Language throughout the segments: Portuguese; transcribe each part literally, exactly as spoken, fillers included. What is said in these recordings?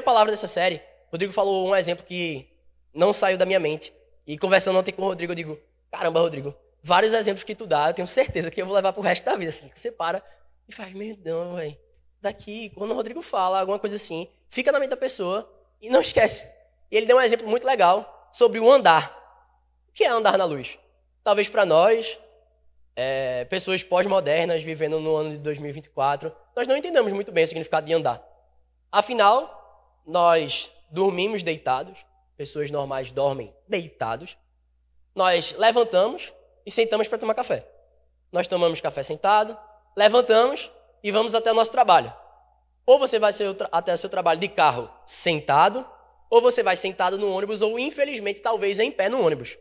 palavra dessa série, o Rodrigo falou um exemplo que não saiu da minha mente. E conversando ontem com o Rodrigo, eu digo, caramba, Rodrigo, vários exemplos que tu dá, eu tenho certeza que eu vou levar pro resto da vida. Assim, você para e faz, meu Deus, velho. Daqui, quando o Rodrigo fala alguma coisa assim, fica na mente da pessoa e não esquece. E ele deu um exemplo muito legal sobre o andar. O que é andar na luz? Talvez para nós, é, pessoas pós-modernas vivendo no ano de dois mil e vinte e quatro, nós não entendemos muito bem o significado de andar. Afinal, nós dormimos deitados, pessoas normais dormem deitados, nós levantamos e sentamos para tomar café. Nós tomamos café sentado, levantamos e vamos até o nosso trabalho. Ou você vai ser até o seu trabalho de carro sentado, ou você vai sentado no ônibus, ou infelizmente talvez em pé no ônibus.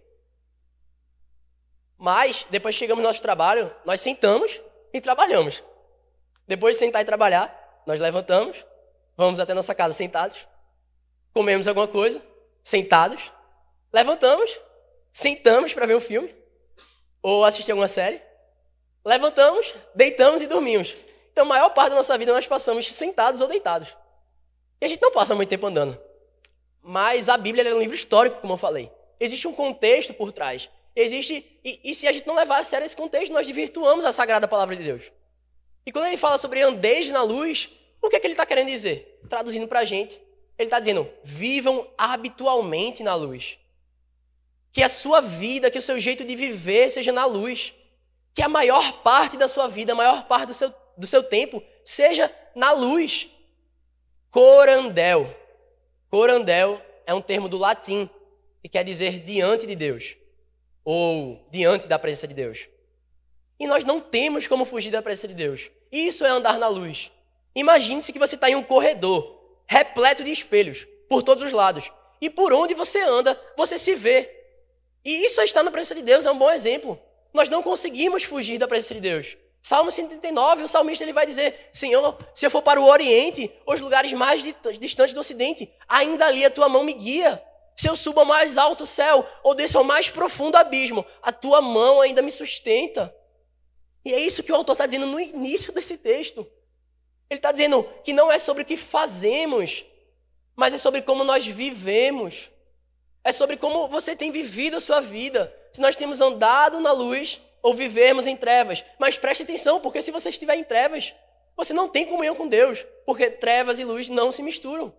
Mas, depois que chegamos no nosso trabalho, nós sentamos e trabalhamos. Depois de sentar e trabalhar, nós levantamos, vamos até nossa casa sentados, comemos alguma coisa, sentados, levantamos, sentamos para ver um filme, ou assistir alguma série, levantamos, deitamos e dormimos. Então, a maior parte da nossa vida nós passamos sentados ou deitados. E a gente não passa muito tempo andando. Mas a Bíblia é um livro histórico, como eu falei. Existe um contexto por trás. Existe, e, e se a gente não levar a sério esse contexto, nós desvirtuamos a sagrada palavra de Deus. E quando ele fala sobre andeis na luz, o que é que ele está querendo dizer? Traduzindo para a gente, ele está dizendo, vivam habitualmente na luz. Que a sua vida, que o seu jeito de viver seja na luz. Que a maior parte da sua vida, a maior parte do seu, do seu tempo, seja na luz. Corandel. Corandel é um termo do latim que quer dizer diante de Deus. Ou diante da presença de Deus. E nós não temos como fugir da presença de Deus. Isso é andar na luz. Imagine-se que você está em um corredor repleto de espelhos por todos os lados. E por onde você anda, você se vê. E isso é estar na presença de Deus, é um bom exemplo. Nós não conseguimos fugir da presença de Deus. Salmo cento e trinta e nove, o salmista ele vai dizer, Senhor, se eu for para o Oriente, os lugares mais distantes do Ocidente, ainda ali a tua mão me guia. Se eu subo ao mais alto céu, ou desço ao mais profundo abismo, a tua mão ainda me sustenta. E é isso que o autor está dizendo no início desse texto. Ele está dizendo que não é sobre o que fazemos, mas é sobre como nós vivemos. É sobre como você tem vivido a sua vida. Se nós temos andado na luz ou vivermos em trevas. Mas preste atenção, porque se você estiver em trevas, você não tem comunhão com Deus, porque trevas e luz não se misturam.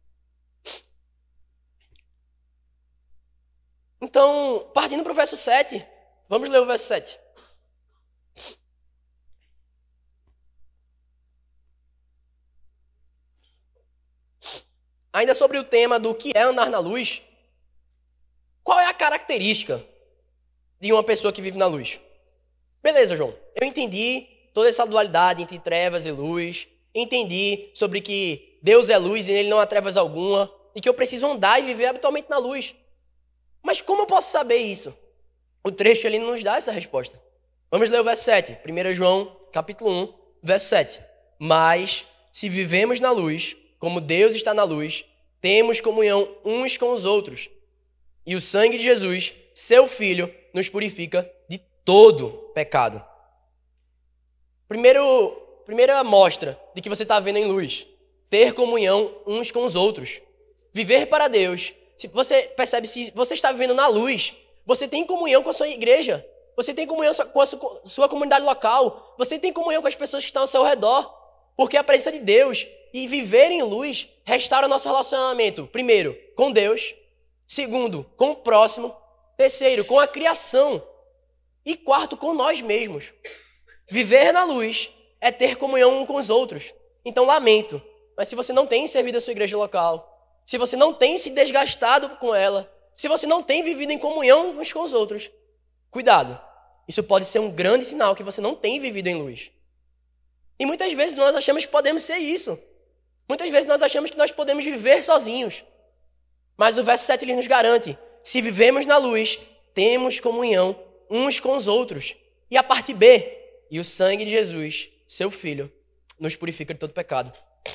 Então, partindo para o verso sete, vamos ler o verso sete. Ainda sobre o tema do que é andar na luz, qual é a característica de uma pessoa que vive na luz? Beleza, João, eu entendi toda essa dualidade entre trevas e luz, entendi sobre que Deus é luz e nele não há trevas alguma, e que eu preciso andar e viver habitualmente na luz. Mas como eu posso saber isso? O trecho ali não nos dá essa resposta. Vamos ler o verso sete, primeiro João, capítulo um, verso sete. Mas, se vivemos na luz, como Deus está na luz, temos comunhão uns com os outros. E o sangue de Jesus, seu Filho, nos purifica de todo pecado. Primeiro, primeira amostra de que você está vendo em luz. Ter comunhão uns com os outros. Viver para Deus. Se você percebe, se você está vivendo na luz, você tem comunhão com a sua igreja. Você tem comunhão com a sua, sua comunidade local. Você tem comunhão com as pessoas que estão ao seu redor. Porque a presença de Deus e viver em luz restaura nosso relacionamento. Primeiro, com Deus. Segundo, com o próximo. Terceiro, com a criação. E quarto, com nós mesmos. Viver na luz é ter comunhão um com os outros. Então, lamento, mas se você não tem servido a sua igreja local, se você não tem se desgastado com ela, se você não tem vivido em comunhão uns com os outros, cuidado. Isso pode ser um grande sinal que você não tem vivido em luz. E muitas vezes nós achamos que podemos ser isso. Muitas vezes nós achamos que nós podemos viver sozinhos. Mas o verso sete ele nos garante, se vivemos na luz, temos comunhão uns com os outros. E a parte B, e o sangue de Jesus, seu Filho, nos purifica de todo pecado.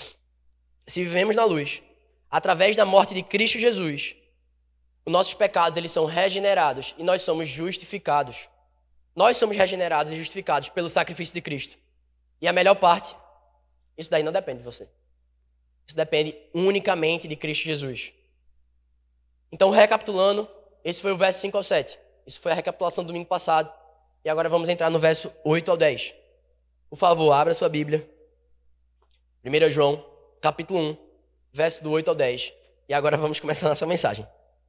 Se vivemos na luz, através da morte de Cristo Jesus, os nossos pecados eles são regenerados e nós somos justificados. Nós somos regenerados e justificados pelo sacrifício de Cristo. E a melhor parte, isso daí não depende de você. Isso depende unicamente de Cristo Jesus. Então, recapitulando, esse foi o verso cinco ao sete. Isso foi a recapitulação do domingo passado. E agora vamos entrar no verso oito ao dez. Por favor, abra sua Bíblia. primeiro João, capítulo um, verso do oito ao dez. E agora vamos começar a nossa mensagem.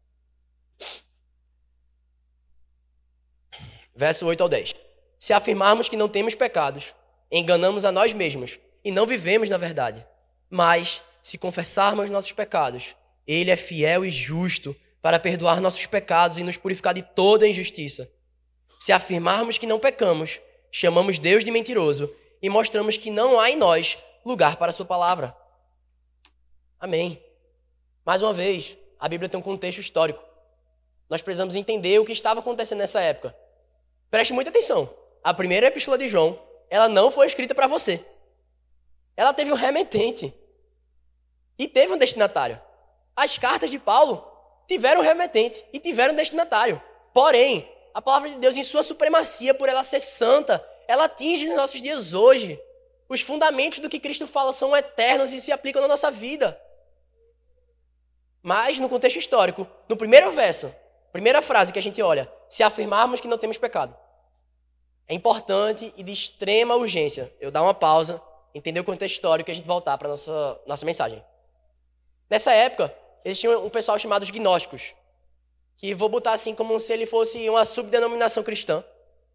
Verso oito ao dez. Se afirmarmos que não temos pecados, enganamos a nós mesmos e não vivemos na verdade. Mas, se confessarmos nossos pecados, Ele é fiel e justo para perdoar nossos pecados e nos purificar de toda injustiça. Se afirmarmos que não pecamos, chamamos Deus de mentiroso e mostramos que não há em nós lugar para a sua palavra. Amém. Mais uma vez, a Bíblia tem um contexto histórico. Nós precisamos entender o que estava acontecendo nessa época. Preste muita atenção. A primeira epístola de João, ela não foi escrita para você. Ela teve um remetente. E teve um destinatário. As cartas de Paulo tiveram um remetente e tiveram um destinatário. Porém, a palavra de Deus, em sua supremacia, por ela ser santa, ela atinge os nossos dias hoje. Os fundamentos do que Cristo fala são eternos e se aplicam na nossa vida. Mas, no contexto histórico, no primeiro verso, primeira frase que a gente olha, se afirmarmos que não temos pecado. É importante e de extrema urgência eu dar uma pausa, entender o contexto histórico e a gente voltar para a nossa, nossa mensagem. Nessa época, existia um pessoal chamado os gnósticos, que vou botar assim como se ele fosse uma subdenominação cristã,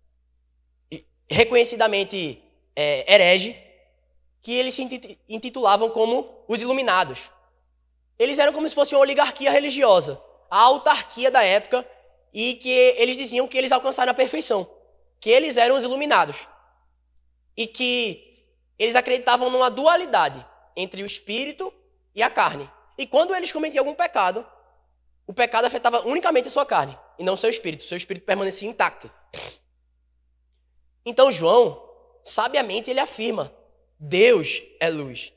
reconhecidamente é, herege, que eles se intitulavam como os Iluminados. Eles eram como se fosse uma oligarquia religiosa, a autarquia da época, e que eles diziam que eles alcançaram a perfeição, que eles eram os Iluminados, e que eles acreditavam numa dualidade entre o espírito e a carne. E quando eles cometiam algum pecado, o pecado afetava unicamente a sua carne, e não o seu espírito. O seu espírito permanecia intacto. Então João, sabiamente, ele afirma, Deus é luz.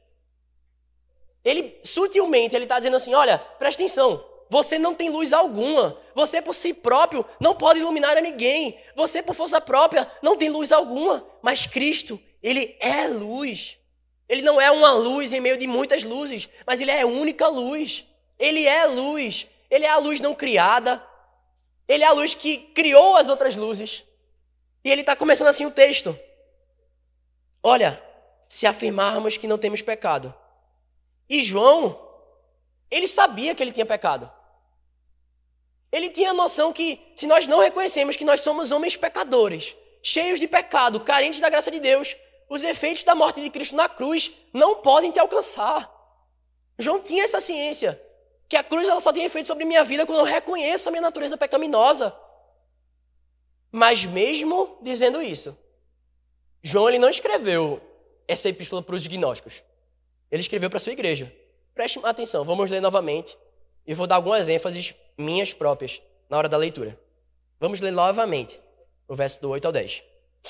Ele, sutilmente, ele está dizendo assim, olha, presta atenção, você não tem luz alguma. Você, por si próprio, não pode iluminar a ninguém. Você, por força própria, não tem luz alguma. Mas Cristo, ele é luz. Ele não é uma luz em meio de muitas luzes, mas ele é a única luz. Ele é luz. Ele é a luz não criada. Ele é a luz que criou as outras luzes. E ele está começando assim o texto. Olha, se afirmarmos que não temos pecado. E João, ele sabia que ele tinha pecado. Ele tinha a noção que, se nós não reconhecemos que nós somos homens pecadores, cheios de pecado, carentes da graça de Deus, os efeitos da morte de Cristo na cruz não podem te alcançar. João tinha essa ciência, que a cruz ela só tem efeito sobre minha vida quando eu reconheço a minha natureza pecaminosa. Mas mesmo dizendo isso, João ele não escreveu essa epístola para os gnósticos. Ele escreveu para a sua igreja. Preste atenção, vamos ler novamente. E vou dar algumas ênfases minhas próprias na hora da leitura. Vamos ler novamente o verso do oito ao dez.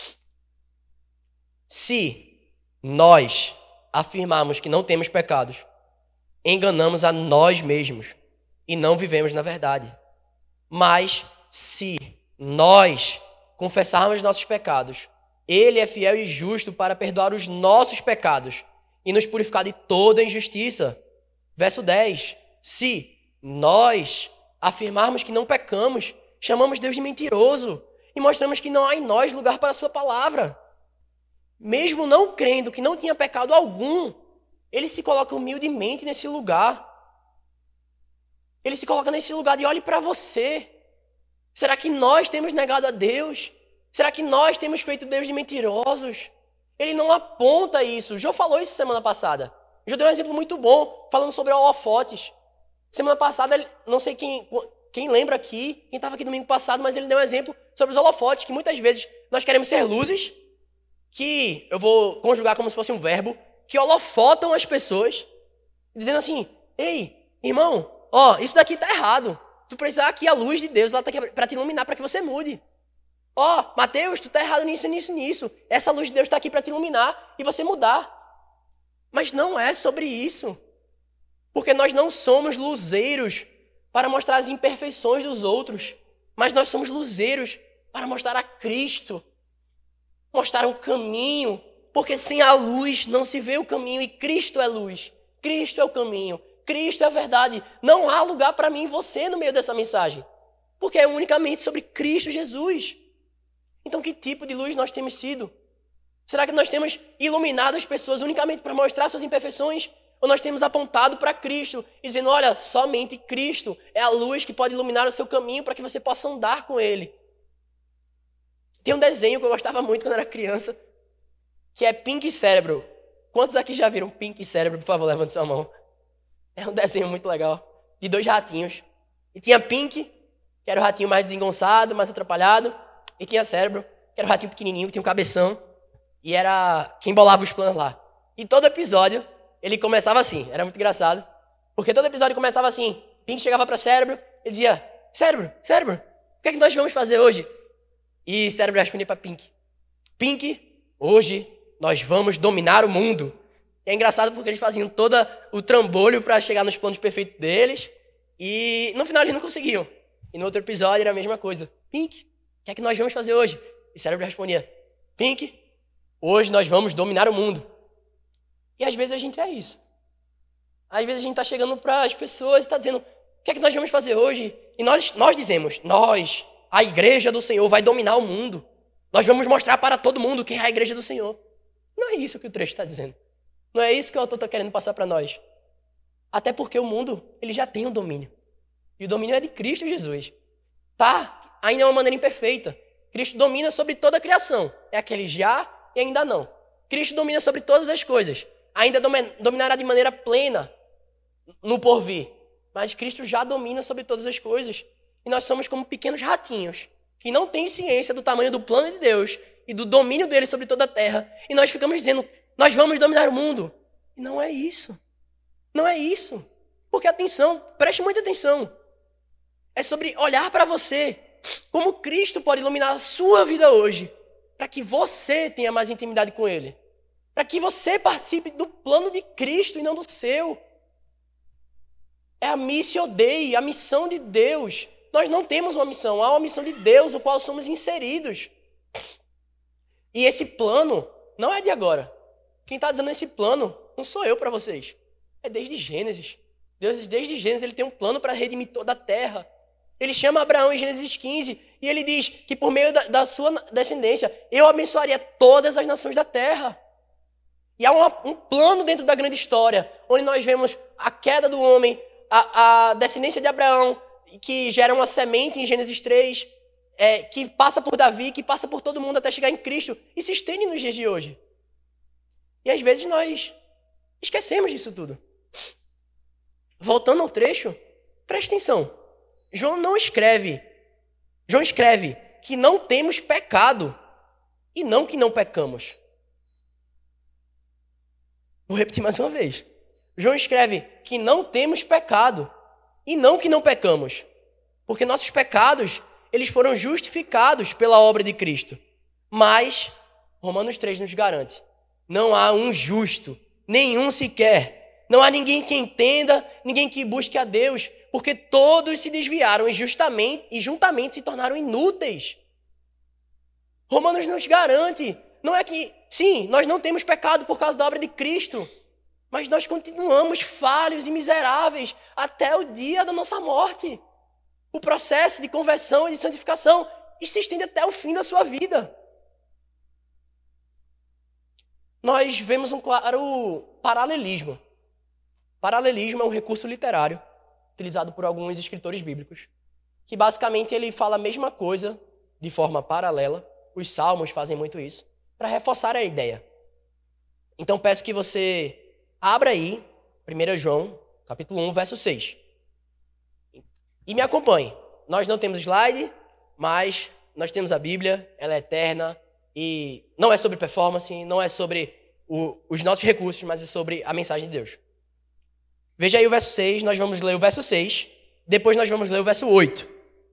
Se nós afirmarmos que não temos pecados, enganamos a nós mesmos e não vivemos na verdade. Mas se nós confessarmos nossos pecados, Ele é fiel e justo para perdoar os nossos pecados e nos purificar de toda injustiça. Verso dez. Se nós afirmarmos que não pecamos, chamamos Deus de mentiroso e mostramos que não há em nós lugar para a sua palavra. Mesmo não crendo que não tinha pecado algum, ele se coloca humildemente nesse lugar. Ele se coloca nesse lugar de olhe para você. Será que nós temos negado a Deus? Será que nós temos feito Deus de mentirosos? Ele não aponta isso. O Jô falou isso semana passada. O Jô deu um exemplo muito bom, falando sobre holofotes. Semana passada, não sei quem, quem lembra aqui, quem estava aqui domingo passado, mas ele deu um exemplo sobre os holofotes, que muitas vezes nós queremos ser luzes, que eu vou conjugar como se fosse um verbo, que holofotam as pessoas, dizendo assim, ei, irmão, ó, isso daqui tá errado. Tu precisa aqui a luz de Deus, ela tá aqui para te iluminar, para que você mude. Ó, Mateus, tu tá errado nisso, nisso, nisso. Essa luz de Deus está aqui para te iluminar e você mudar. Mas não é sobre isso. Porque nós não somos luzeiros para mostrar as imperfeições dos outros, mas nós somos luzeiros para mostrar a Cristo, mostrar o caminho, porque sem a luz não se vê o caminho e Cristo é luz. Cristo é o caminho, Cristo é a verdade. Não há lugar para mim e você no meio dessa mensagem, porque é unicamente sobre Cristo Jesus. Então, que tipo de luz nós temos sido? Será que nós temos iluminado as pessoas unicamente para mostrar suas imperfeições? Ou nós temos apontado para Cristo e dizendo, olha, somente Cristo é a luz que pode iluminar o seu caminho para que você possa andar com Ele? Tem um desenho que eu gostava muito quando era criança, que é Pink Cérebro. Quantos aqui já viram Pink Cérebro? Por favor, levante sua mão. É um desenho muito legal, de dois ratinhos. E tinha Pink, que era o ratinho mais desengonçado, mais atrapalhado. E tinha Cérebro, que era o ratinho pequenininho, que tinha um cabeção. E era quem bolava os planos lá. E todo episódio, ele começava assim. Era muito engraçado. Porque todo episódio começava assim. Pink chegava para Cérebro e dizia, Cérebro, Cérebro, o que é que nós vamos fazer hoje? E Cérebro respondia para Pink, Pink, hoje nós vamos dominar o mundo. E é engraçado porque eles faziam todo o trambolho para chegar nos planos perfeitos deles. E no final eles não conseguiam. E no outro episódio era a mesma coisa. Pink, o que é que nós vamos fazer hoje? E Cérebro respondia, Pink, hoje nós vamos dominar o mundo. E às vezes a gente é isso. Às vezes a gente está chegando para as pessoas e está dizendo, o que é que nós vamos fazer hoje? E nós, nós dizemos, nós, a igreja do Senhor vai dominar o mundo. Nós vamos mostrar para todo mundo quem é a igreja do Senhor. Não é isso que o trecho está dizendo. Não é isso que o autor está querendo passar para nós. Até porque o mundo, ele já tem o domínio. E o domínio é de Cristo Jesus. Tá, ainda é uma maneira imperfeita. Cristo domina sobre toda a criação. É aquele já e ainda não. Cristo domina sobre todas as coisas. Ainda dominará de maneira plena no porvir. Mas Cristo já domina sobre todas as coisas. E nós somos como pequenos ratinhos que não têm ciência do tamanho do plano de Deus e do domínio dele sobre toda a terra. E nós ficamos dizendo, nós vamos dominar o mundo. E não é isso. Não é isso. Porque atenção, preste muita atenção. É sobre olhar para você. Como Cristo pode iluminar a sua vida hoje. Para que você tenha mais intimidade com Ele. Para que você participe do plano de Cristo e não do seu. É a Missio Dei, a missão de Deus. Nós não temos uma missão, há uma missão de Deus, no qual somos inseridos. E esse plano não é de agora. Quem está dizendo esse plano não sou eu para vocês. É desde Gênesis. Deus, desde Gênesis, ele tem um plano para redimir toda a terra. Ele chama Abraão em Gênesis quinze e ele diz que por meio da, da sua descendência, eu abençoaria todas as nações da terra. E há uma, um plano dentro da grande história, onde nós vemos a queda do homem, a, a descendência de Abraão, que gera uma semente em Gênesis três, é, que passa por Davi, que passa por todo mundo até chegar em Cristo e se estende nos dias de hoje. E às vezes nós esquecemos disso tudo. Voltando ao trecho, preste atenção. João não escreve, João escreve que não temos pecado e não que não pecamos. Vou repetir mais uma vez. João escreve que não temos pecado e não que não pecamos. Porque nossos pecados, eles foram justificados pela obra de Cristo. Mas, Romanos três nos garante, não há um justo, nenhum sequer. Não há ninguém que entenda, ninguém que busque a Deus, porque todos se desviaram e, justamente, e juntamente se tornaram inúteis. Romanos nos garante, não é que, sim, nós não temos pecado por causa da obra de Cristo, mas nós continuamos falhos e miseráveis até o dia da nossa morte. O processo de conversão e de santificação se estende até o fim da sua vida. Nós vemos um claro paralelismo. Paralelismo é um recurso literário utilizado por alguns escritores bíblicos, que basicamente ele fala a mesma coisa de forma paralela. Os salmos fazem muito isso, para reforçar a ideia. Então peço que você abra aí, primeiro João, capítulo um, verso seis. E me acompanhe. Nós não temos slide, mas nós temos a Bíblia, ela é eterna, e não é sobre performance, não é sobre o, os nossos recursos, mas é sobre a mensagem de Deus. Veja aí o verso seis, nós vamos ler o verso seis, depois nós vamos ler o verso oito.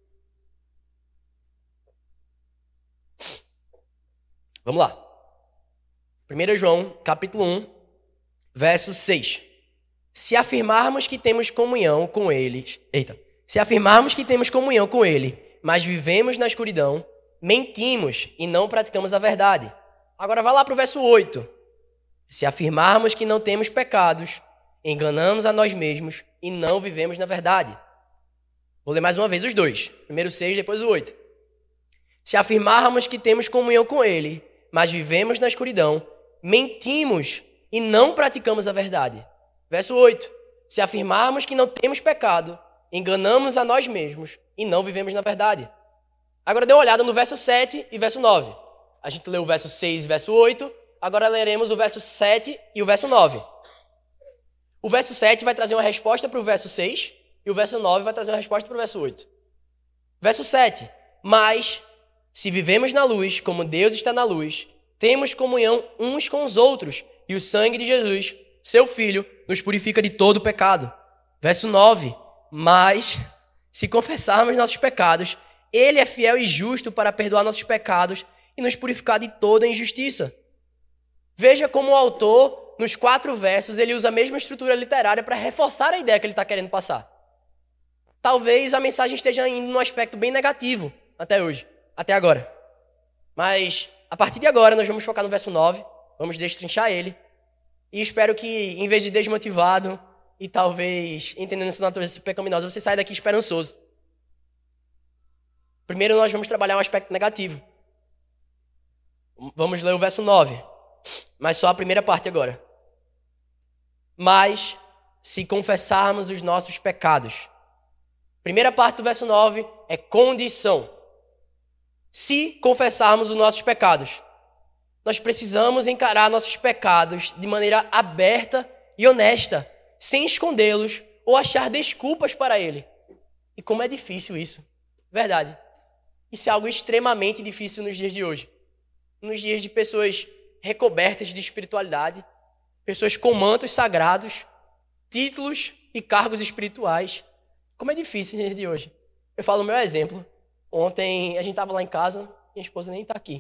Vamos lá. primeiro João, capítulo um, verso seis. Se afirmarmos que temos comunhão com eles... Eita. Se afirmarmos que temos comunhão com ele, mas vivemos na escuridão, mentimos e não praticamos a verdade. Agora vai lá para o verso oito. Se afirmarmos que não temos pecados, enganamos a nós mesmos e não vivemos na verdade. Vou ler mais uma vez os dois. Primeiro o seis, depois o oito. Se afirmarmos que temos comunhão com Ele, mas vivemos na escuridão, mentimos e não praticamos a verdade. Verso oito. Se afirmarmos que não temos pecado, enganamos a nós mesmos e não vivemos na verdade. Agora dê uma olhada no verso sete e verso nove. A gente leu o verso seis e verso oito, agora leremos o verso sete e o verso nove. O verso sete vai trazer uma resposta para o verso seis e o verso nove vai trazer uma resposta para o verso oito. Verso sete. Mas, se vivemos na luz, como Deus está na luz, temos comunhão uns com os outros, e o sangue de Jesus, seu Filho, nos purifica de todo o pecado. Verso nove. Mas, se confessarmos nossos pecados, Ele é fiel e justo para perdoar nossos pecados e nos purificar de toda injustiça. Veja como o autor, nos quatro versos, ele usa a mesma estrutura literária para reforçar a ideia que ele está querendo passar. Talvez a mensagem esteja indo num aspecto bem negativo até hoje, até agora. Mas, a partir de agora, nós vamos focar no verso nove, vamos destrinchar ele, e espero que, em vez de desmotivado e talvez entendendo essa natureza pecaminosa, você saia daqui esperançoso. Primeiro, nós vamos trabalhar um aspecto negativo. Vamos ler o verso nove, mas só a primeira parte agora. Mas, se confessarmos os nossos pecados. Primeira parte do verso nove é condição. Se confessarmos os nossos pecados. Nós precisamos encarar nossos pecados de maneira aberta e honesta, sem escondê-los ou achar desculpas para ele. E como é difícil isso. Verdade. Isso é algo extremamente difícil nos dias de hoje. Nos dias de pessoas recobertas de espiritualidade, pessoas com mantos sagrados, títulos e cargos espirituais. Como é difícil nos dias de hoje. Eu falo o meu exemplo. Ontem a gente estava lá em casa, minha esposa nem está aqui.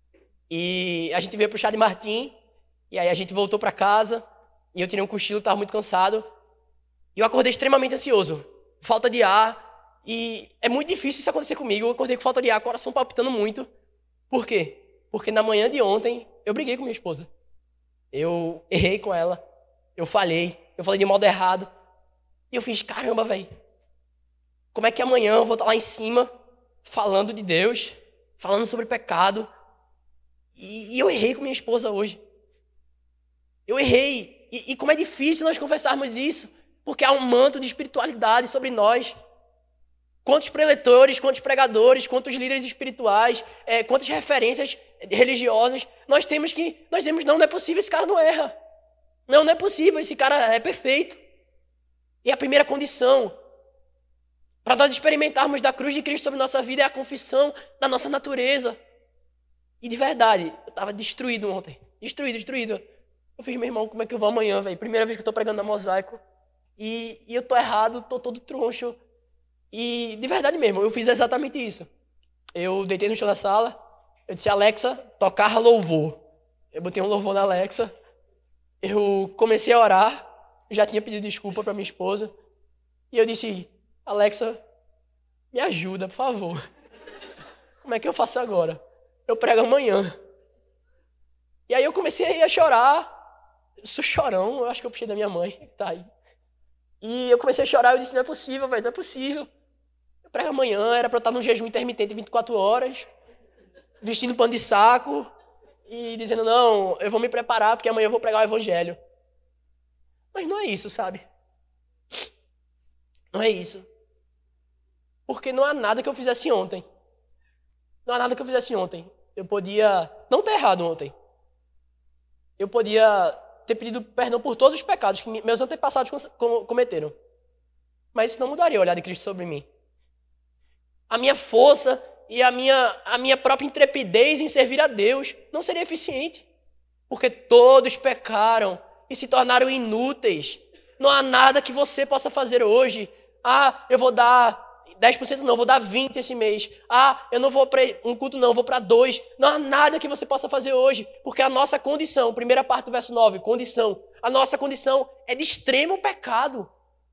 E a gente veio para o Chá de Martim, e aí a gente voltou para casa, e eu tirei um cochilo, estava muito cansado. E eu acordei extremamente ansioso, falta de ar, e é muito difícil isso acontecer comigo. Eu acordei com falta de ar, coração palpitando muito. Por quê? Porque na manhã de ontem, eu briguei com minha esposa. Eu errei com ela, eu falhei, eu falei de modo errado. E eu fiz, caramba, velho, como é que amanhã eu vou estar lá em cima, falando de Deus, falando sobre pecado, e, e eu errei com minha esposa hoje. Eu errei. E, e como é difícil nós confessarmos isso, porque há um manto de espiritualidade sobre nós. Quantos preletores, quantos pregadores, quantos líderes espirituais, é, quantas referências religiosas, nós temos que, nós temos, não, não é possível, esse cara não erra. Não, não é possível, esse cara é perfeito. E a primeira condição para nós experimentarmos da cruz de Cristo sobre nossa vida é a confissão da nossa natureza. E de verdade, eu estava destruído ontem. Destruído, destruído. Eu fiz, meu irmão, como é que eu vou amanhã, velho? Primeira vez que eu estou pregando na Mosaico. E, e eu tô errado, tô todo troncho. E de verdade mesmo, eu fiz exatamente isso. Eu deitei no chão da sala, eu disse, Alexa, tocar louvor. Eu botei um louvor na Alexa. Eu comecei a orar, já tinha pedido desculpa para minha esposa. E eu disse, Alexa, me ajuda, por favor. Como é que eu faço agora? Eu prego amanhã. E aí eu comecei a chorar. Eu sou chorão, eu acho que eu puxei da minha mãe, que tá aí. E eu comecei a chorar, eu disse, não é possível, velho, não é possível. Eu prego amanhã, era para eu estar num jejum intermitente de vinte e quatro horas, vestindo pano de saco e dizendo, não, eu vou me preparar porque amanhã eu vou pregar o evangelho. Mas não é isso, sabe? Não é isso. Porque não há nada que eu fizesse ontem. Não há nada que eu fizesse ontem. Eu podia não ter errado ontem. Eu podia ter pedido perdão por todos os pecados que meus antepassados cometeram. Mas isso não mudaria o olhar de Cristo sobre mim. A minha força e a minha, a minha própria intrepidez em servir a Deus não seria eficiente. Porque todos pecaram e se tornaram inúteis. Não há nada que você possa fazer hoje. Ah, eu vou dar dez por cento não, eu vou dar vinte por cento esse mês. Ah, eu não vou para um culto não, eu vou para dois. Não há nada que você possa fazer hoje, porque a nossa condição, primeira parte do verso nove, condição, a nossa condição é de extremo pecado.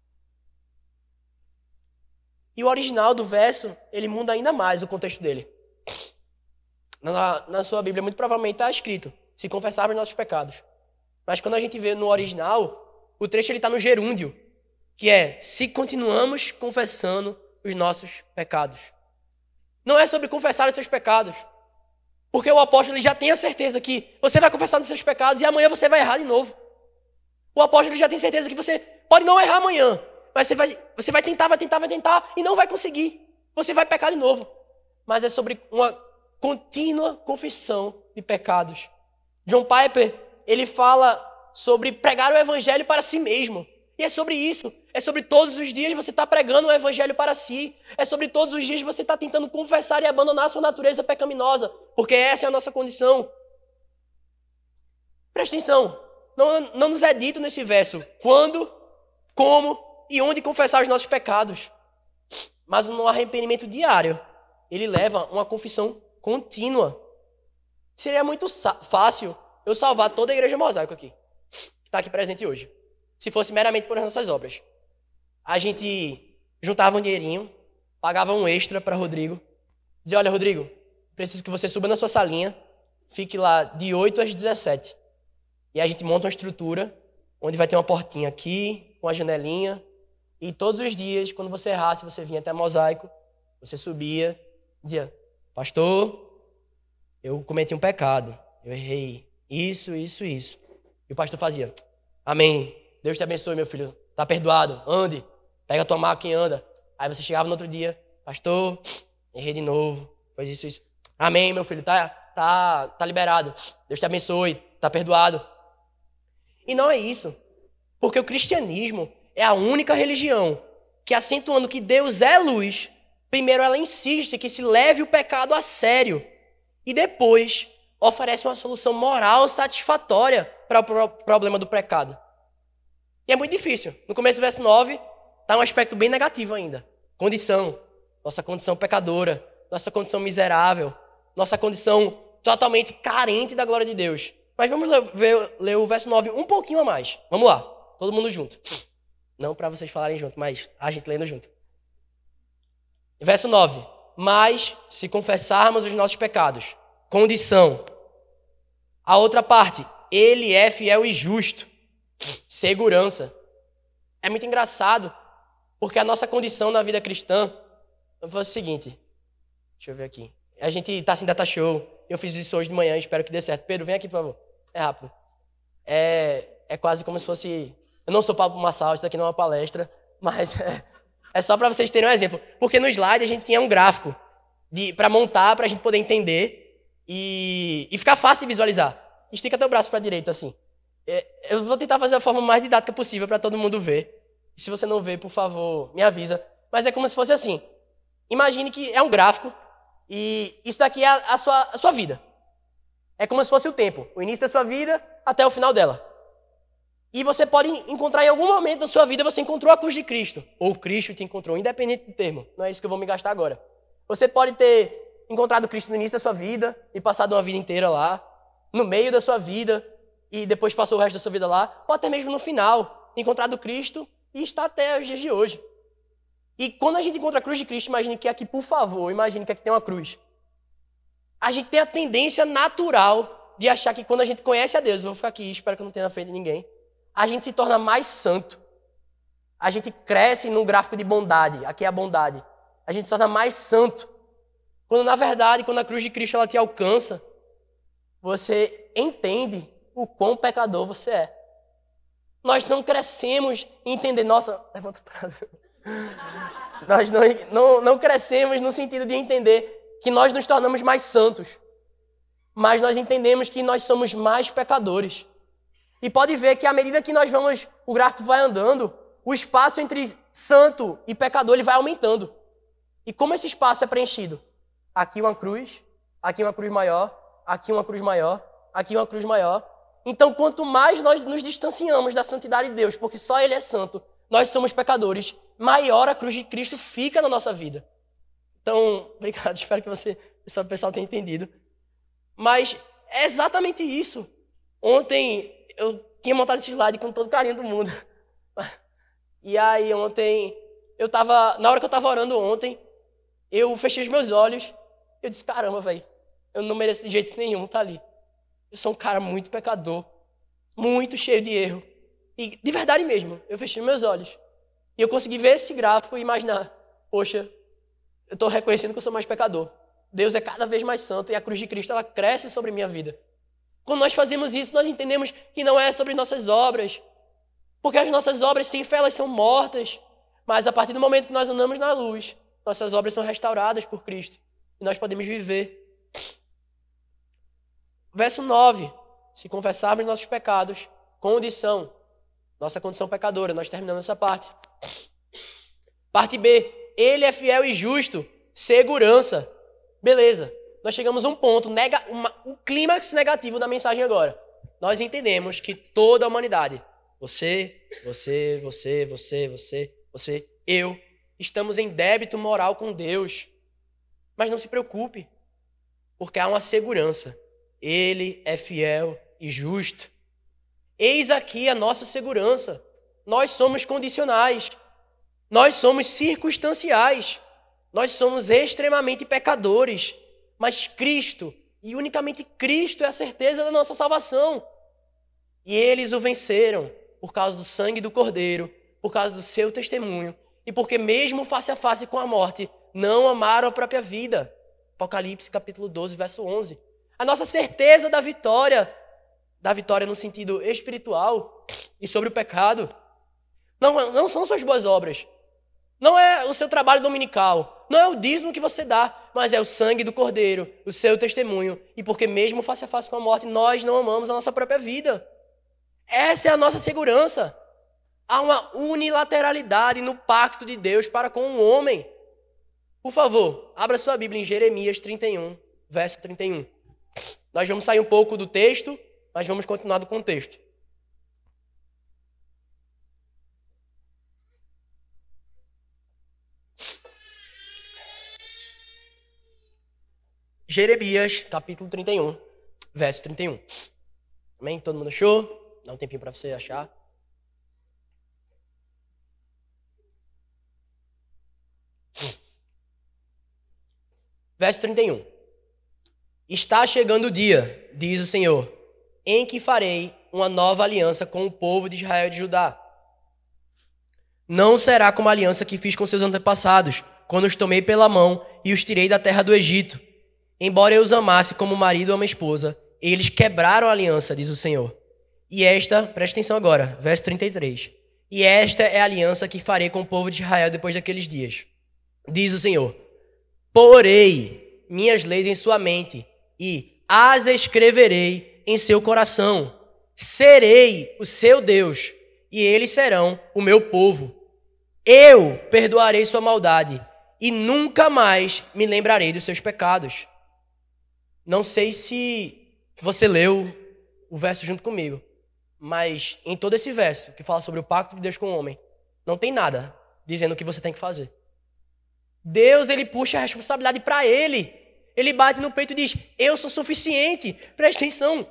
E o original do verso, ele muda ainda mais o contexto dele. Na, na sua Bíblia, muito provavelmente está escrito, se confessarmos nossos pecados. Mas quando a gente vê no original, O trecho está no gerúndio, que é, se continuamos confessando os nossos pecados. Não é sobre confessar os seus pecados. Porque o apóstolo ele já tem a certeza que você vai confessar os seus pecados e amanhã você vai errar de novo. O apóstolo já tem certeza que você pode não errar amanhã, mas você vai, você vai tentar, vai tentar, vai tentar e não vai conseguir. Você vai pecar de novo. Mas é sobre uma contínua confissão de pecados. John Piper, ele fala sobre pregar o evangelho para si mesmo. E é sobre isso. É sobre todos os dias você estar pregando o evangelho para si. É sobre todos os dias você estar tentando confessar e abandonar a sua natureza pecaminosa. Porque essa é a nossa condição. Presta atenção. Não, não nos é dito nesse verso quando, como e onde confessar os nossos pecados. Mas no arrependimento diário, ele leva uma confissão contínua. Seria muito fácil eu salvar toda a igreja Mosaico aqui, que está aqui presente hoje, se fosse meramente por nossas obras. A gente juntava um dinheirinho, pagava um extra para Rodrigo, dizia, olha, Rodrigo, preciso que você suba na sua salinha, fique lá de oito às dezessete. E a gente monta uma estrutura, onde vai ter uma portinha aqui, uma janelinha, e todos os dias, quando você errasse, você vinha até Mosaico, você subia, dizia, pastor, eu cometi um pecado, eu errei isso, isso, isso. E o pastor fazia, amém, Deus te abençoe, meu filho, tá perdoado, ande, pega a tua maca e anda. Aí você chegava no outro dia, pastor, errei de novo, faz isso, isso. Amém, meu filho, tá, tá, tá liberado, Deus te abençoe, tá perdoado. E não é isso, porque o cristianismo é a única religião que, acentuando que Deus é luz, primeiro ela insiste que se leve o pecado a sério e depois oferece uma solução moral satisfatória para o problema do pecado. E é muito difícil. No começo do verso nove, está um aspecto bem negativo ainda. Condição, nossa condição pecadora, nossa condição miserável, nossa condição totalmente carente da glória de Deus. Mas vamos ler, ver, ler o verso nove um pouquinho a mais. Vamos lá, todo mundo junto. Não para vocês falarem junto, mas a gente lendo junto. Verso nove. Mas, se confessarmos os nossos pecados, condição. A outra parte, ele é fiel e justo. Segurança. É muito engraçado, porque a nossa condição na vida cristã foi o seguinte. Deixa eu ver aqui. A gente está sem data show. Eu fiz isso hoje de manhã, espero que dê certo. Pedro, vem aqui, por favor. É rápido. É, é quase como se fosse... Eu não sou Pablo Massal, isso aqui não é uma palestra, mas é, é só para vocês terem um exemplo. Porque no slide a gente tinha um gráfico para montar, para a gente poder entender e, e ficar fácil de visualizar. Estica teu braço para a direita, assim. É, eu vou tentar fazer a forma mais didática possível para todo mundo ver. Se você não vê, por favor, me avisa. Mas é como se fosse assim. Imagine que é um gráfico e isso daqui é a, a, sua, a sua vida. É como se fosse o tempo. O início da sua vida até o final dela. E você pode encontrar em algum momento da sua vida, você encontrou a cruz de Cristo. Ou Cristo te encontrou, independente do termo. Não é isso que eu vou me gastar agora. Você pode ter encontrado Cristo no início da sua vida e passado uma vida inteira lá. No meio da sua vida e depois passou o resto da sua vida lá. Ou até mesmo no final, encontrado Cristo e está até os dias de hoje. E quando a gente encontra a cruz de Cristo, imagine que aqui, por favor, imagine que aqui tem uma cruz. A gente tem a tendência natural de achar que quando a gente conhece a Deus, eu vou ficar aqui, espero que eu não tenha na frente de ninguém, a gente se torna mais santo. A gente cresce no gráfico de bondade. Aqui é a bondade. A gente se torna mais santo. Quando, na verdade, quando a cruz de Cristo ela te alcança, você entende o quão pecador você é. Nós não crescemos em entender... Nossa, levanta o prazo. Nós não, não, não crescemos no sentido de entender que nós nos tornamos mais santos. Mas nós entendemos que nós somos mais pecadores. E pode ver que à medida que nós vamos, o gráfico vai andando, o espaço entre santo e pecador ele vai aumentando. E como esse espaço é preenchido? Aqui uma cruz, aqui uma cruz maior, aqui uma cruz maior, aqui uma cruz maior. Então, quanto mais nós nos distanciamos da santidade de Deus, porque só Ele é santo, nós somos pecadores, maior a cruz de Cristo fica na nossa vida. Então, obrigado, espero que você, o pessoal tenha entendido. Mas é exatamente isso. Ontem... eu tinha montado esse slide com todo o carinho do mundo. E aí ontem, eu tava, na hora que eu tava orando ontem, eu fechei os meus olhos, eu disse, caramba, velho, eu não mereço de jeito nenhum estar ali. Eu sou um cara muito pecador, muito cheio de erro. E de verdade mesmo, eu fechei meus olhos. E eu consegui ver esse gráfico e imaginar, poxa, eu estou reconhecendo que eu sou mais pecador. Deus é cada vez mais santo e a cruz de Cristo ela cresce sobre minha vida. Quando nós fazemos isso, nós entendemos que não é sobre nossas obras. Porque as nossas obras, sem fé, elas são mortas. Mas a partir do momento que nós andamos na luz, nossas obras são restauradas por Cristo. E nós podemos viver. Verso nove. Se confessarmos nossos pecados, condição. Nossa condição pecadora. Nós terminamos essa parte. Parte B. Ele é fiel e justo. Segurança. Beleza. Nós chegamos a um ponto, nega, uma, um clímax negativo da mensagem agora. Nós entendemos que toda a humanidade, você, você, você, você, você, você, eu, estamos em débito moral com Deus. Mas não se preocupe, porque há uma segurança. Ele é fiel e justo. Eis aqui a nossa segurança. Nós somos condicionais. Nós somos circunstanciais. Nós somos extremamente pecadores. Mas Cristo, e unicamente Cristo, é a certeza da nossa salvação. E eles o venceram por causa do sangue do Cordeiro, por causa do seu testemunho, e porque mesmo face a face com a morte, não amaram a própria vida. Apocalipse capítulo doze, verso onze. A nossa certeza da vitória, da vitória no sentido espiritual e sobre o pecado, não, não são suas boas obras. Não é o seu trabalho dominical, não é o dízimo que você dá, mas é o sangue do Cordeiro, o seu testemunho. E porque mesmo face a face com a morte, nós não amamos a nossa própria vida. Essa é a nossa segurança. Há uma unilateralidade no pacto de Deus para com o homem. Por favor, abra sua Bíblia em Jeremias trinta e um, verso trinta e um. Nós vamos sair um pouco do texto, mas vamos continuar do contexto. Jeremias, capítulo trinta e um, verso trinta e um. Amém? Todo mundo achou? Dá um tempinho para você achar. Verso trinta e um. Está chegando o dia, diz o Senhor, em que farei uma nova aliança com o povo de Israel e de Judá. Não será como a aliança que fiz com seus antepassados, quando os tomei pela mão e os tirei da terra do Egito. Embora eu os amasse como marido ou uma esposa, eles quebraram a aliança, diz o Senhor. E esta, presta atenção agora, verso trinta e três. E esta é a aliança que farei com o povo de Israel depois daqueles dias. Diz o Senhor, porei minhas leis em sua mente e as escreverei em seu coração. Serei o seu Deus e eles serão o meu povo. Eu perdoarei sua maldade e nunca mais me lembrarei dos seus pecados. Não sei se você leu o verso junto comigo, mas em todo esse verso que fala sobre o pacto de Deus com o homem, não tem nada dizendo o que você tem que fazer. Deus, ele puxa a responsabilidade para ele. Ele bate no peito e diz, eu sou suficiente. Presta atenção.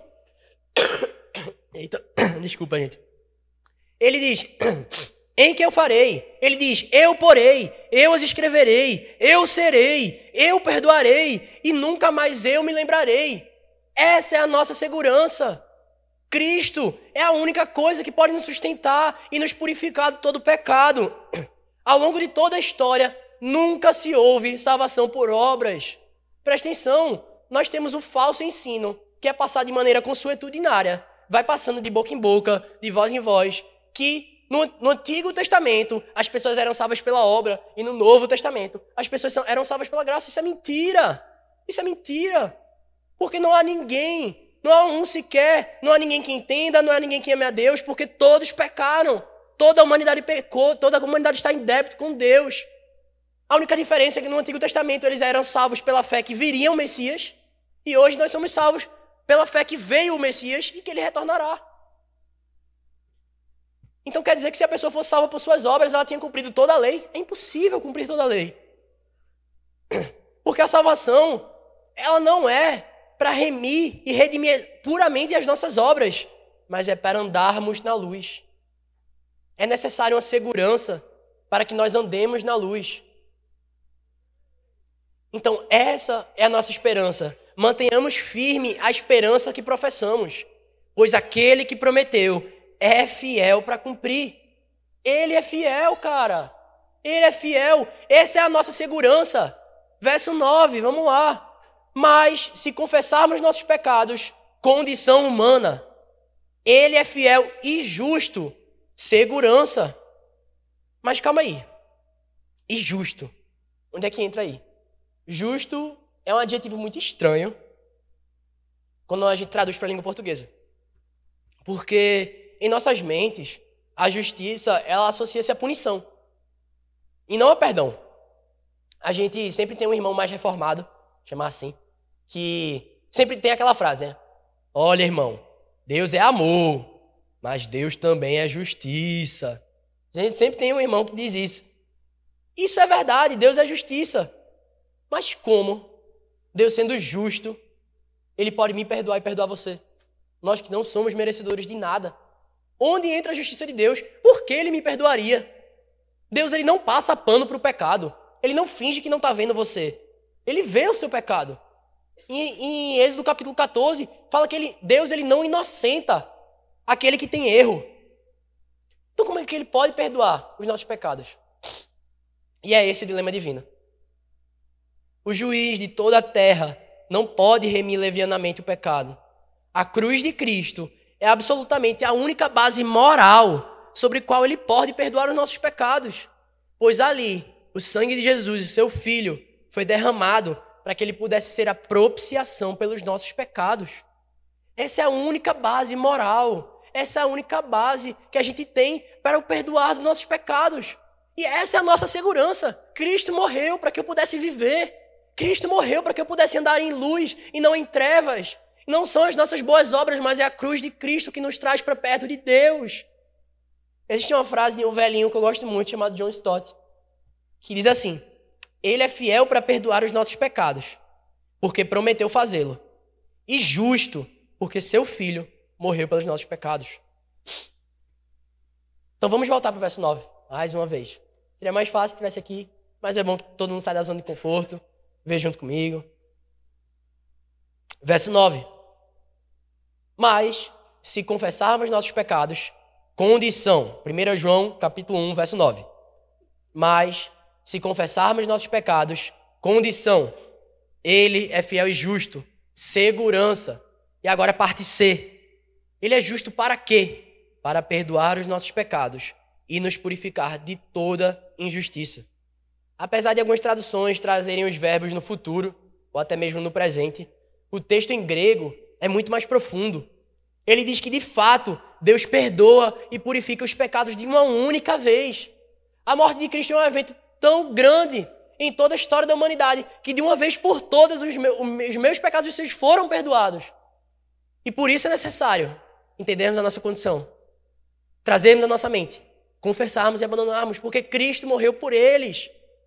Eita, desculpa, gente. Ele diz, em que eu farei? Ele diz, eu porei, eu as escreverei, eu serei, eu perdoarei e nunca mais eu me lembrarei. Essa é a nossa segurança. Cristo é a única coisa que pode nos sustentar e nos purificar de todo pecado. Ao longo de toda a história, nunca se houve salvação por obras. Presta atenção, nós temos o falso ensino, que é passar de maneira consuetudinária, vai passando de boca em boca, de voz em voz, que no, no Antigo Testamento as pessoas eram salvas pela obra e no Novo Testamento as pessoas são, eram salvas pela graça. Isso é mentira, isso é mentira, porque não há ninguém, não há um sequer, não há ninguém que entenda, não há ninguém que ame a Deus, porque todos pecaram, toda a humanidade pecou, toda a humanidade está em débito com Deus. A única diferença é que no Antigo Testamento eles eram salvos pela fé que viria o Messias, e hoje nós somos salvos pela fé que veio o Messias e que ele retornará. Então quer dizer que se a pessoa fosse salva por suas obras, ela tinha cumprido toda a lei? É impossível cumprir toda a lei. Porque a salvação, ela não é para remir e redimir puramente as nossas obras, mas é para andarmos na luz. É necessário uma segurança para que nós andemos na luz. Então essa é a nossa esperança. Mantenhamos firme a esperança que professamos, pois aquele que prometeu é fiel para cumprir. Ele é fiel, cara. Ele é fiel. Essa é a nossa segurança. Verso nove, vamos lá. Mas se confessarmos nossos pecados, condição humana, ele é fiel e justo, segurança. Mas calma aí. E justo? Onde é que entra aí? Justo é um adjetivo muito estranho quando a gente traduz para a língua portuguesa. Porque em nossas mentes, a justiça, ela associa-se à punição. E não a perdão. A gente sempre tem um irmão mais reformado, chamar assim, que sempre tem aquela frase, né? Olha, irmão, Deus é amor, mas Deus também é justiça. A gente sempre tem um irmão que diz isso. Isso é verdade, Deus é justiça. Mas como Deus sendo justo, Ele pode me perdoar e perdoar você? Nós que não somos merecedores de nada. Onde entra a justiça de Deus? Por que Ele me perdoaria? Deus ele não passa pano para o pecado. Ele não finge que não está vendo você. Ele vê o seu pecado. Em, em Êxodo capítulo catorze, fala que ele, Deus ele não inocenta aquele que tem erro. Então como é que Ele pode perdoar os nossos pecados? E é esse o dilema divino. O juiz de toda a terra não pode remir levianamente o pecado. A cruz de Cristo é absolutamente a única base moral sobre a qual Ele pode perdoar os nossos pecados. Pois ali, o sangue de Jesus, o seu Filho, foi derramado para que Ele pudesse ser a propiciação pelos nossos pecados. Essa é a única base moral. Essa é a única base que a gente tem para o perdoar dos nossos pecados. E essa é a nossa segurança. Cristo morreu para que eu pudesse viver. Cristo morreu para que eu pudesse andar em luz e não em trevas. Não são as nossas boas obras, mas é a cruz de Cristo que nos traz para perto de Deus. Existe uma frase de um velhinho que eu gosto muito, chamado John Stott, que diz assim: Ele é fiel para perdoar os nossos pecados, porque prometeu fazê-lo. E justo, porque seu Filho morreu pelos nossos pecados. Então vamos voltar para o verso nove, mais uma vez. Seria mais fácil se estivesse aqui, mas é bom que todo mundo saia da zona de conforto, vê junto comigo. Verso nove. Mas, se confessarmos nossos pecados, condição, primeiro João, capítulo um, verso nove. Mas, se confessarmos nossos pecados, condição, Ele é fiel e justo, segurança. E agora parte C. Ele é justo para quê? Para perdoar os nossos pecados e nos purificar de toda injustiça. Apesar de algumas traduções trazerem os verbos no futuro, ou até mesmo no presente, o texto em grego é muito mais profundo. Ele diz que, de fato, Deus perdoa e purifica os pecados de uma única vez. A morte de Cristo é um evento tão grande em toda a história da humanidade que, de uma vez por todas, os meus, os meus pecados e seus foram perdoados. E por isso é necessário entendermos a nossa condição, trazermos da nossa mente, confessarmos e abandonarmos, porque Cristo morreu por eles.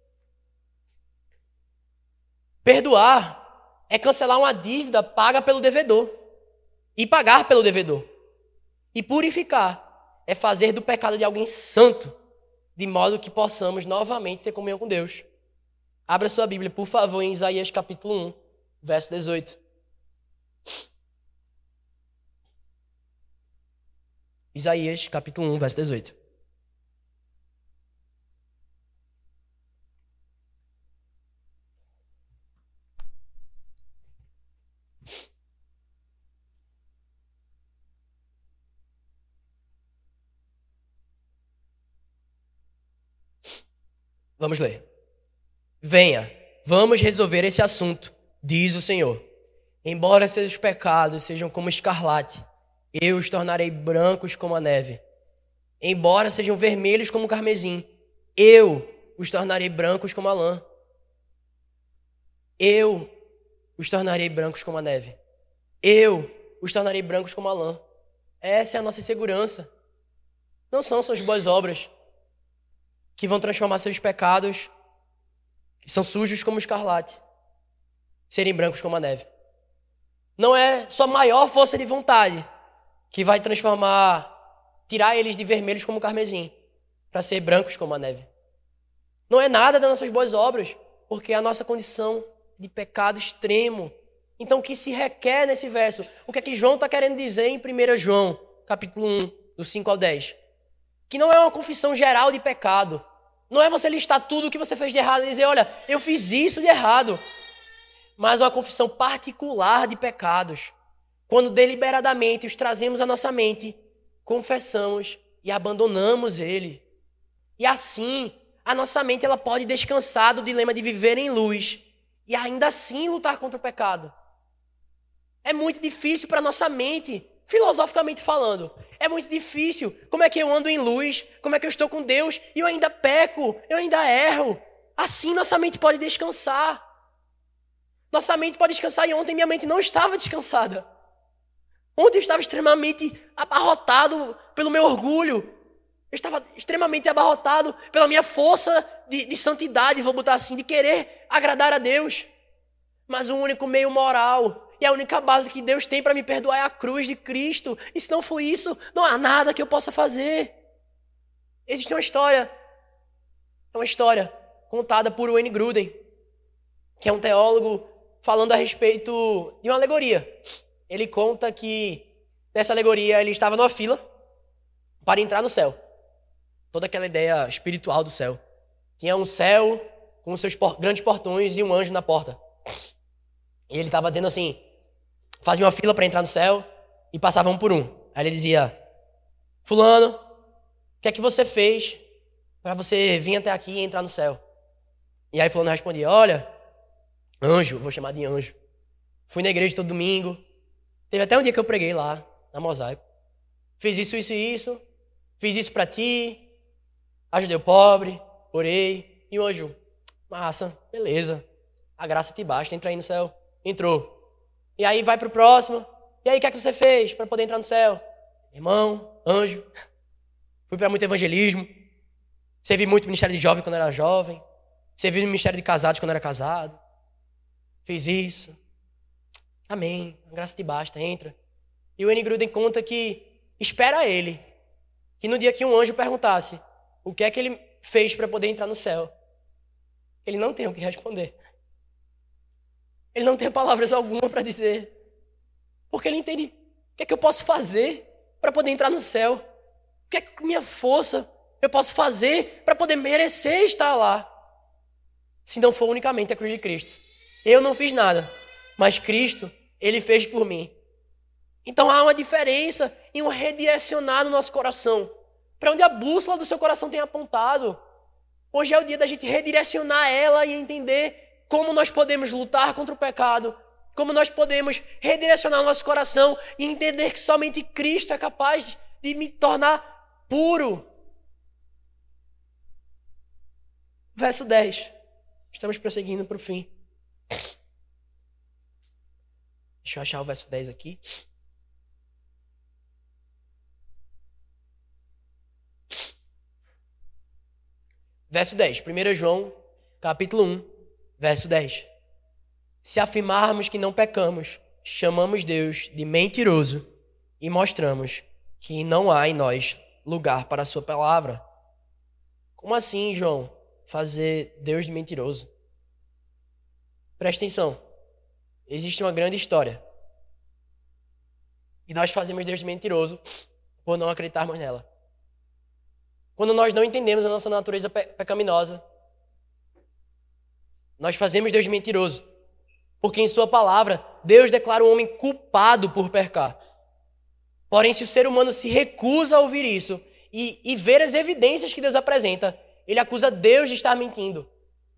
Perdoar é cancelar uma dívida paga pelo devedor e pagar pelo devedor. E purificar é fazer do pecado de alguém santo, de modo que possamos novamente ter comunhão com Deus. Abra sua Bíblia, por favor, em Isaías capítulo um, verso dezoito. Isaías capítulo um, verso dezoito. Vamos ler. Venha, vamos resolver esse assunto, diz o Senhor. Embora seus pecados sejam como escarlate, eu os tornarei brancos como a neve. Embora sejam vermelhos como o carmesim, eu os tornarei brancos como a lã. Eu os tornarei brancos como a neve. Eu os tornarei brancos como a lã. Essa é a nossa segurança. Não são suas boas obras que vão transformar seus pecados, que são sujos como escarlate, serem brancos como a neve. Não é sua maior força de vontade que vai transformar, tirar eles de vermelhos como carmesim, para ser brancos como a neve. Não é nada das nossas boas obras, porque é a nossa condição de pecado extremo. Então o que se requer nesse verso? O que é que João está querendo dizer em primeiro João, capítulo um, do cinco ao dez, que não é uma confissão geral de pecado. Não é você listar tudo o que você fez de errado e dizer, olha, eu fiz isso de errado. Mas uma confissão particular de pecados. Quando deliberadamente os trazemos à nossa mente, confessamos e abandonamos ele. E assim, a nossa mente ela pode descansar do dilema de viver em luz e ainda assim lutar contra o pecado. É muito difícil para a nossa mente, filosoficamente falando. É muito difícil. Como é que eu ando em luz? Como é que eu estou com Deus e eu ainda peco? Eu ainda erro? Assim nossa mente pode descansar. Nossa mente pode descansar e ontem minha mente não estava descansada. Ontem eu estava extremamente abarrotado pelo meu orgulho. Eu estava extremamente abarrotado pela minha força de, de santidade, vou botar assim, de querer agradar a Deus. Mas o único meio moral e a única base que Deus tem para me perdoar é a cruz de Cristo. E se não for isso, não há nada que eu possa fazer. Existe uma história, é uma história contada por Wayne Grudem, que é um teólogo falando a respeito de uma alegoria. Ele conta que nessa alegoria ele estava numa fila para entrar no céu. Toda aquela ideia espiritual do céu. Tinha um céu com seus por- grandes portões e um anjo na porta. E ele estava dizendo assim, fazia uma fila para entrar no céu e passava um por um. Aí ele dizia, fulano, o que é que você fez para você vir até aqui e entrar no céu? E aí fulano respondia, olha, anjo, vou chamar de anjo. Fui na igreja todo domingo. Teve até um dia que eu preguei lá, na Mosaico. Fiz isso, isso e isso. Fiz isso para ti. Ajudei o pobre, orei. E o anjo, massa, beleza. A graça te basta, entra aí no céu. Entrou. E aí vai pro próximo. E aí, o que é que você fez para poder entrar no céu? Irmão, anjo. Fui para muito evangelismo. Servi muito ministério de jovem quando era jovem. Servi no ministério de casados quando era casado. Fiz isso. Amém. A graça te basta, entra. E o Wayne Grudem conta que espera ele. Que no dia que um anjo perguntasse o que é que ele fez para poder entrar no céu, ele não tem o que responder. Ele não tem palavras alguma para dizer. Porque ele entende o que é que eu posso fazer para poder entrar no céu. O que é que minha força eu posso fazer para poder merecer estar lá. Se não for unicamente a cruz de Cristo. Eu não fiz nada, mas Cristo, Ele fez por mim. Então há uma diferença em um redirecionar no nosso coração. Para onde a bússola do seu coração tem apontado. Hoje é o dia da gente redirecionar ela e entender como nós podemos lutar contra o pecado, como nós podemos redirecionar o nosso coração e entender que somente Cristo é capaz de me tornar puro. Verso dez. Estamos prosseguindo para o fim. Deixa eu achar o verso dez aqui. Verso dez. primeiro João, capítulo um, verso dez. Se afirmarmos que não pecamos, chamamos Deus de mentiroso e mostramos que não há em nós lugar para a sua palavra. Como assim, João, fazer Deus de mentiroso? Presta atenção. Existe uma grande história. E nós fazemos Deus de mentiroso por não acreditarmos nela. Quando nós não entendemos a nossa natureza pe- pecaminosa, nós fazemos Deus de mentiroso. Porque em sua palavra, Deus declara o homem culpado por pecar. Porém, se o ser humano se recusa a ouvir isso e, e ver as evidências que Deus apresenta, ele acusa Deus de estar mentindo.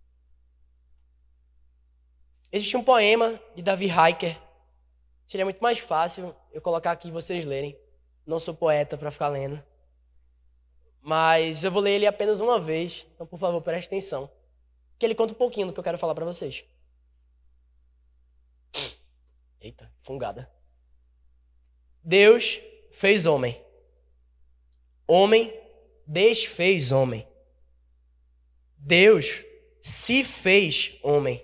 Existe um poema de Davi Heiker. Seria muito mais fácil eu colocar aqui e vocês lerem. Não sou poeta para ficar lendo. Mas eu vou ler ele apenas uma vez. Então, por favor, preste atenção. Que ele conta um pouquinho do que eu quero falar para vocês. Eita, fungada. Deus fez homem. Homem desfez homem. Deus se fez homem.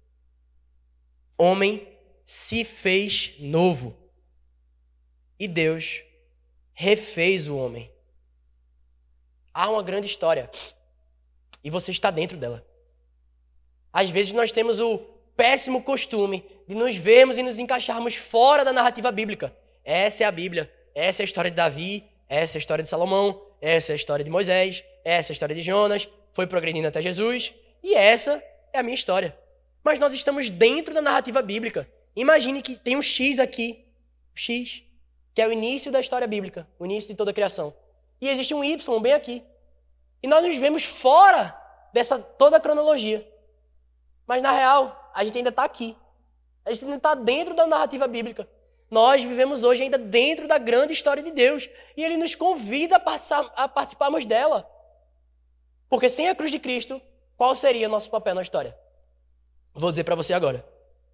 Homem se fez novo. E Deus refez o homem. Há uma grande história. E você está dentro dela. Às vezes nós temos o péssimo costume de nos vermos e nos encaixarmos fora da narrativa bíblica. Essa é a Bíblia. Essa é a história de Davi. Essa é a história de Salomão, essa é a história de Moisés, essa é a história de Jonas, foi progredindo até Jesus, e essa é a minha história. Mas nós estamos dentro da narrativa bíblica. Imagine que tem um X aqui, o X, que é o início da história bíblica, o início de toda a criação. E existe um Y bem aqui. E nós nos vemos fora dessa toda a cronologia. Mas, na real, a gente ainda está aqui. A gente ainda está dentro da narrativa bíblica. Nós vivemos hoje ainda dentro da grande história de Deus. E Ele nos convida a, participar, a participarmos dela. Porque sem a cruz de Cristo, qual seria o nosso papel na história? Vou dizer para você agora.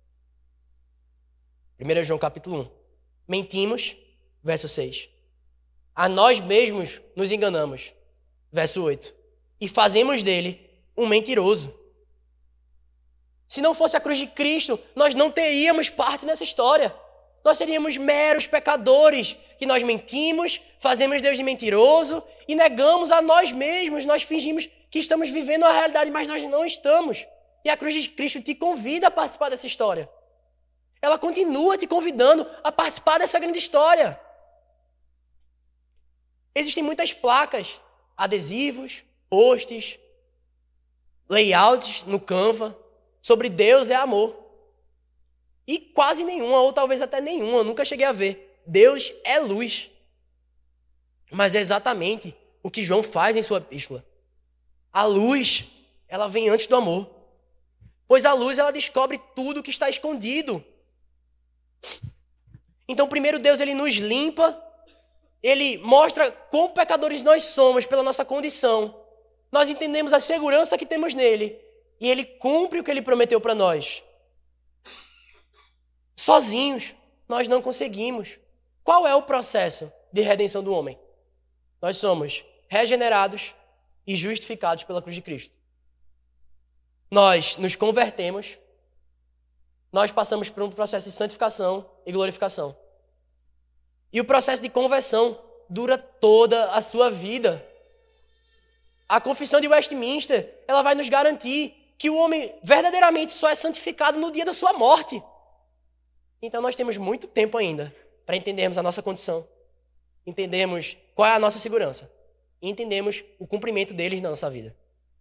primeiro João capítulo um. Mentimos, verso seis. A nós mesmos nos enganamos, verso oito. E fazemos dele um mentiroso. Se não fosse a cruz de Cristo, nós não teríamos parte nessa história. Nós seríamos meros pecadores, que nós mentimos, fazemos Deus de mentiroso e negamos a nós mesmos. Nós fingimos que estamos vivendo a realidade, mas nós não estamos. E a cruz de Cristo te convida a participar dessa história. Ela continua te convidando a participar dessa grande história. Existem muitas placas, adesivos, posts, layouts no Canva sobre Deus é amor. E quase nenhuma, ou talvez até nenhuma, eu nunca cheguei a ver. Deus é luz. Mas é exatamente o que João faz em sua epístola. A luz, ela vem antes do amor. Pois a luz, ela descobre tudo o que está escondido. Então, primeiro Deus, ele nos limpa, ele mostra quão pecadores nós somos pela nossa condição. Nós entendemos a segurança que temos nele e ele cumpre o que ele prometeu para nós. Sozinhos, nós não conseguimos. Qual é o processo de redenção do homem? Nós somos regenerados e justificados pela cruz de Cristo. Nós nos convertemos, nós passamos por um processo de santificação e glorificação. E o processo de conversão dura toda a sua vida. A confissão de Westminster, ela vai nos garantir que o homem verdadeiramente só é santificado no dia da sua morte. Então nós temos muito tempo ainda para entendermos a nossa condição, entendemos qual é a nossa segurança e entendemos o cumprimento deles na nossa vida.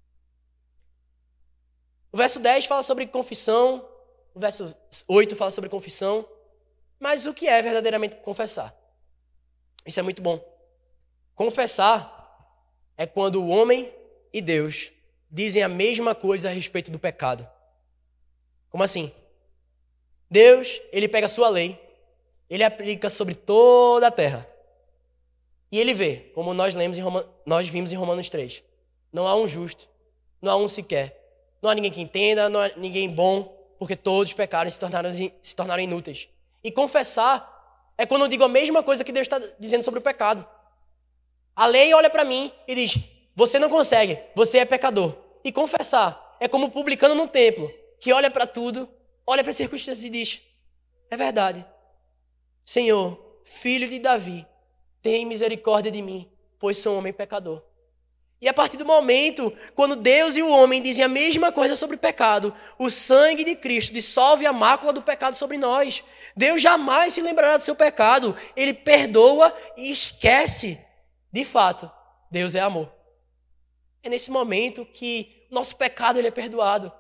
O verso dez fala sobre confissão, o verso oito fala sobre confissão, mas o que é verdadeiramente confessar? Isso é muito bom. Confessar é quando o homem e Deus dizem a mesma coisa a respeito do pecado. Como assim? Deus, ele pega a sua lei, ele aplica sobre toda a terra. E ele vê, como nós lemos em Roma, nós vimos em Romanos três. Não há um justo, não há um sequer. Não há ninguém que entenda, não há ninguém bom, porque todos pecaram e se tornaram, se tornaram inúteis. E confessar é quando eu digo a mesma coisa que Deus está dizendo sobre o pecado. A lei olha para mim e diz, você não consegue, você é pecador. E confessar é como o publicano no templo, que olha para tudo, olha para as circunstâncias e diz, é verdade. Senhor, filho de Davi, tem misericórdia de mim, pois sou um homem pecador. E a partir do momento, quando Deus e o homem dizem a mesma coisa sobre o pecado, o sangue de Cristo dissolve a mácula do pecado sobre nós. Deus jamais se lembrará do seu pecado. Ele perdoa e esquece. De fato, Deus é amor. É nesse momento que o nosso pecado ele é perdoado.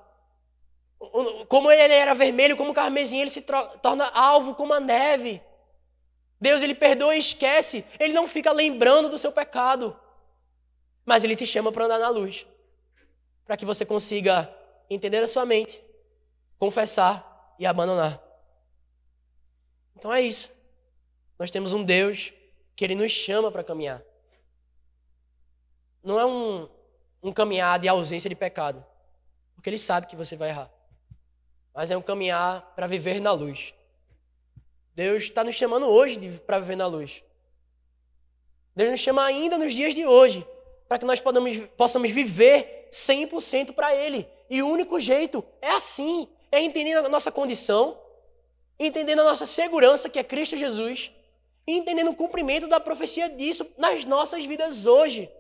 Como ele era vermelho, como carmesim, ele se torna alvo como a neve. Deus ele perdoa e esquece. Ele não fica lembrando do seu pecado. Mas ele te chama para andar na luz, para que você consiga entender a sua mente, confessar e abandonar. Então é isso. Nós temos um Deus que ele nos chama para caminhar. Não é um, um caminhar de ausência de pecado, porque ele sabe que você vai errar. Mas é um caminhar para viver na luz. Deus está nos chamando hoje para viver na luz. Deus nos chama ainda nos dias de hoje, para que nós podamos, possamos viver cem por cento para Ele. E o único jeito é assim, é entendendo a nossa condição, entendendo a nossa segurança, que é Cristo Jesus, e entendendo o cumprimento da profecia disso nas nossas vidas hoje.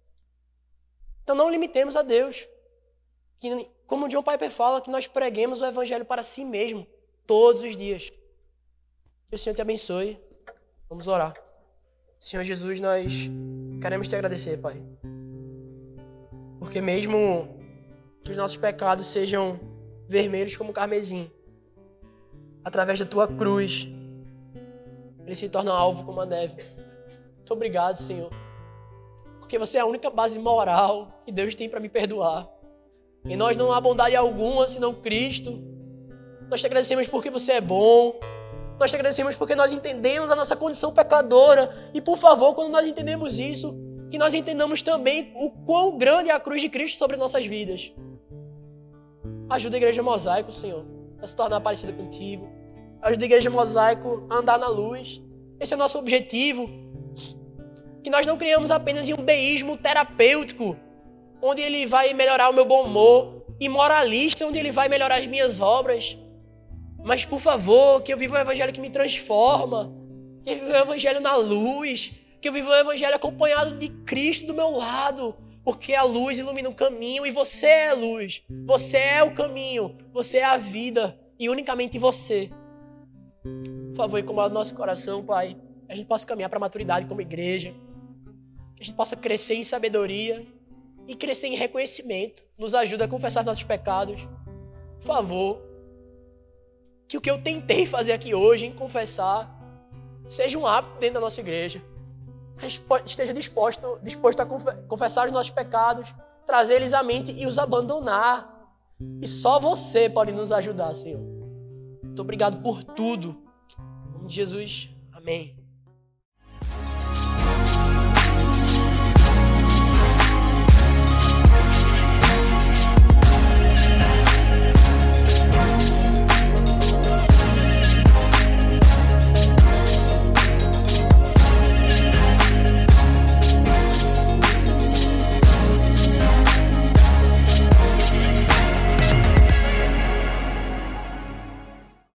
Então não limitemos a Deus. Que, como o John Piper fala, que nós preguemos o Evangelho para si mesmo, todos os dias. Que o Senhor te abençoe. Vamos orar. Senhor Jesus, nós queremos te agradecer, Pai. Porque mesmo que os nossos pecados sejam vermelhos como carmesim, através da tua cruz, eles se tornam alvo como a neve. Muito obrigado, Senhor. Porque você é a única base moral que Deus tem para me perdoar. Em nós não há bondade alguma senão Cristo. Nós te agradecemos porque você é bom. Nós te agradecemos porque nós entendemos a nossa condição pecadora. E por favor, quando nós entendemos isso, que nós entendamos também o quão grande é a cruz de Cristo sobre nossas vidas. Ajuda a Igreja Mosaico, Senhor, a se tornar parecida contigo. Ajuda a Igreja Mosaico a andar na luz. Esse é o nosso objetivo. Que nós não criamos apenas em um deísmo terapêutico, onde ele vai melhorar o meu bom humor, e moralista, onde ele vai melhorar as minhas obras. Mas, por favor, que eu viva o evangelho que me transforma, que eu viva o evangelho na luz, que eu viva o evangelho acompanhado de Cristo do meu lado, porque a luz ilumina o caminho e você é a luz, você é o caminho, você é a vida e unicamente você. Por favor, incomoda o nosso coração, Pai, que a gente possa caminhar para a maturidade como igreja, que a gente possa crescer em sabedoria e crescer em reconhecimento. Nos ajuda a confessar nossos pecados. Por favor, que o que eu tentei fazer aqui hoje, em confessar, seja um hábito dentro da nossa igreja. Que a gente esteja disposto, disposto a confessar os nossos pecados, trazer eles à mente e os abandonar. E só você pode nos ajudar, Senhor. Muito obrigado por tudo. Em nome de Jesus, amém.